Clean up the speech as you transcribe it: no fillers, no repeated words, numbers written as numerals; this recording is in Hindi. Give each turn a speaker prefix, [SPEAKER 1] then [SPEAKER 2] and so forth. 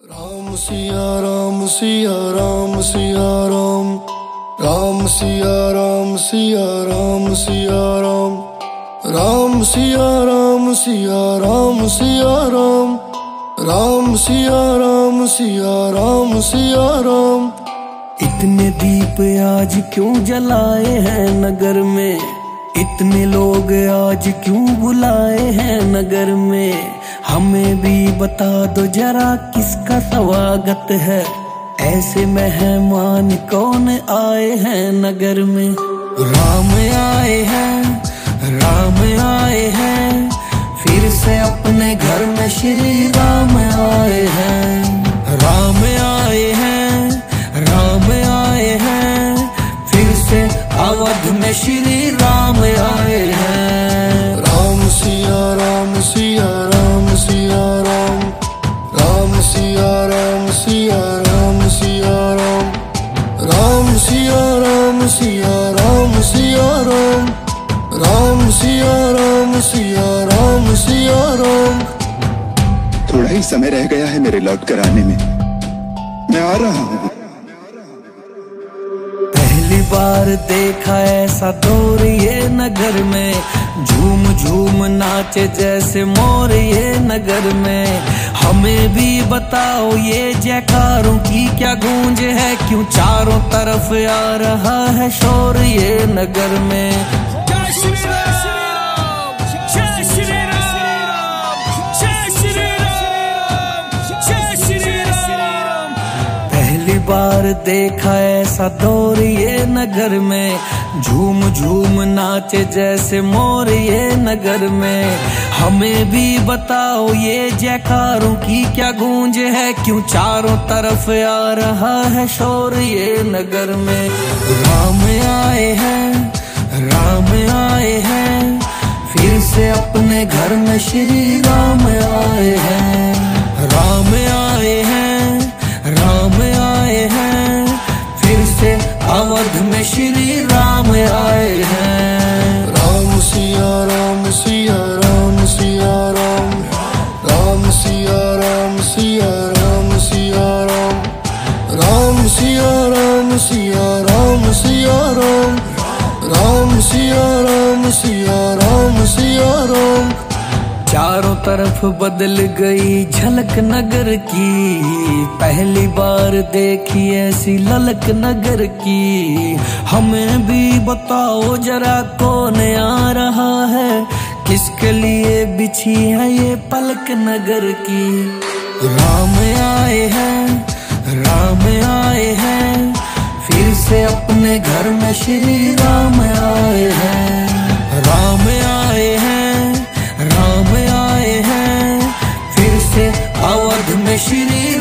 [SPEAKER 1] राम सिया राम सिया राम सिया राम, राम सिया राम सिया राम सिया राम, राम सिया राम सिया राम सिया राम, राम सिया राम सिया राम सिया राम।
[SPEAKER 2] इतने दीप आज क्यों जलाए हैं नगर में, इतने लोग आज क्यों बुलाए हैं नगर में। हमें भी बता दो जरा किसका स्वागत है, ऐसे मेहमान कौन आए हैं नगर में। राम आए हैं, राम आए हैं, फिर से अपने घर में श्री राम आए हैं। राम आए हैं, राम आए हैं, फिर से अवध में श्री राम आए हैं।
[SPEAKER 1] राम सिया राम सिया राम सिया राम, राम सिया राम सिया राम सिया राम, राम सिया राम सिया राम सिया राम, राम सिया राम सिया राम सिया राम।
[SPEAKER 3] थोड़ा ही समय रह गया है मेरे लौट कर आने में, मैं आ रहा हूँ।
[SPEAKER 2] पहली बार देखा ऐसा दौर ये नगर में, झूम झूम नाचे जैसे मोर ये नगर में। हमें भी बताओ ये जयकारों की क्या गूंज है, क्यों चारों तरफ आ रहा है शोर ये नगर में। पहली बार देखा ऐसा दौर ये नगर में, झूम झूम नाचे जैसे मोर ये नगर में। हमें भी बताओ ये जयकारों की क्या गूंज है, क्यों चारों तरफ आ रहा है शोर ये नगर में। राम आए हैं, राम आए हैं, फिर से अपने घर में श्री राम आए हैं। राम आए हैं, राम आए हैं, फिर से अवध में श्री राम आए हैं।
[SPEAKER 1] राम सिया राम सिया राम सिया राम, राम सिया राम सिया राम सिया राम, राम सिया राम सिया राम सिया राम, राम सिया राम सिया राम सिया राम।
[SPEAKER 2] चारों तरफ बदल गई झलक नगर की, पहली बार देखी ऐसी ललक नगर की। हमें भी बताओ जरा कौन आ रहा है, किसके लिए बिछी है ये पलक नगर की। राम आए हैं, राम आए हैं, फिर से अपने घर में श्री राम आए हैं। राम आए हैं, राम आए हैं, फिर से अवध में श्री